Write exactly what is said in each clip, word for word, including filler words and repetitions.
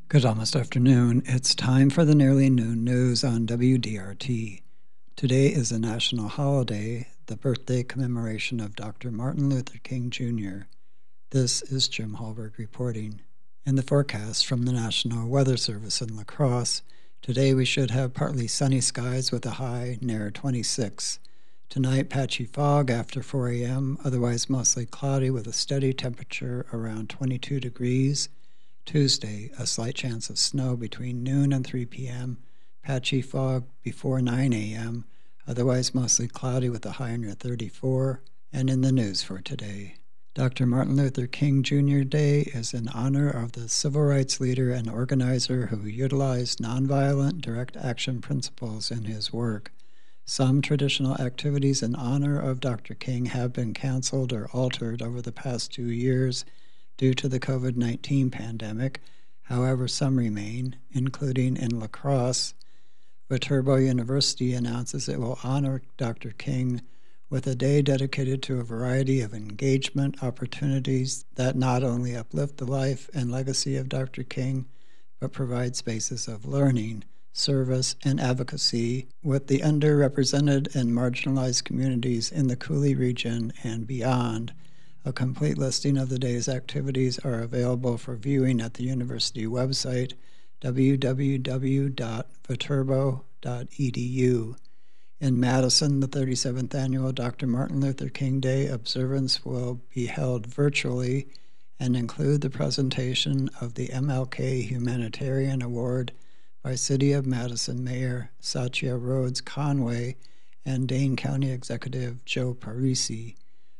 Good almost afternoon. It's time for the nearly noon news on W D R T. Today is a national holiday, the birthday commemoration of Doctor Martin Luther King Junior This is Jim Hallberg reporting. In the forecast from the National Weather Service in La Crosse, today we should have partly sunny skies with a high near twenty-six. Tonight, patchy fog after four a.m., otherwise mostly cloudy with a steady temperature around twenty-two degrees. Tuesday, a slight chance of snow between noon and three p.m., patchy fog before nine a.m., otherwise mostly cloudy with a high near thirty-four. And in the news for today, Doctor Martin Luther King Junior Day is in honor of the civil rights leader and organizer who utilized nonviolent direct action principles in his work. Some traditional activities in honor of Doctor King have been canceled or altered over the past two years due to the COVID nineteen pandemic. However, some remain, including in La Crosse. Viterbo University announces it will honor Doctor King with a day dedicated to a variety of engagement opportunities that not only uplift the life and legacy of Doctor King, but provide spaces of learning, service, and advocacy with the underrepresented and marginalized communities in the Coulee region and beyond. A complete listing of the day's activities are available for viewing at the university website, w w w dot viterbo dot e d u. In Madison, the thirty-seventh annual Doctor Martin Luther King Day observance will be held virtually and include the presentation of the M L K Humanitarian Award by City of Madison Mayor Satya Rhodes Conway and Dane County Executive Joe Parisi.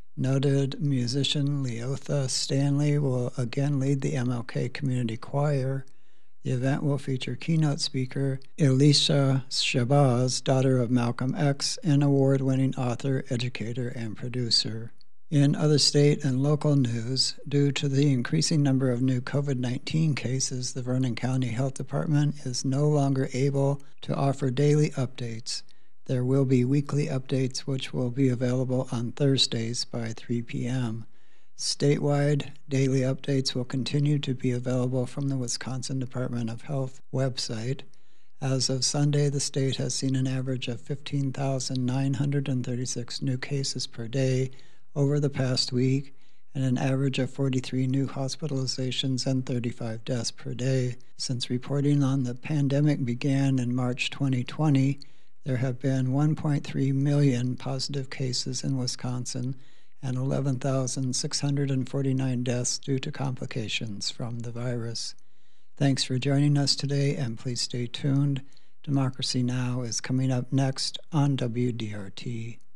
Noted musician Leotha Stanley will again lead the M L K Community Choir. The event will feature keynote speaker Elisha Shabazz, daughter of Malcolm X, and award-winning author, educator, and producer. In other state and local news, due to the increasing number of new COVID nineteen cases, the Vernon County Health Department is no longer able to offer daily updates. There will be weekly updates which will be available on Thursdays by three p.m. Statewide, daily updates will continue to be available from the Wisconsin Department of Health website. As of Sunday, the state has seen an average of fifteen thousand nine hundred thirty-six new cases per day over the past week, and an average of forty-three new hospitalizations and thirty-five deaths per day. Since reporting on the pandemic began in March twenty twenty, there have been one point three million positive cases in Wisconsin and eleven thousand six hundred forty-nine deaths due to complications from the virus. Thanks for joining us today, and please stay tuned. Democracy Now! Is coming up next on W D R T.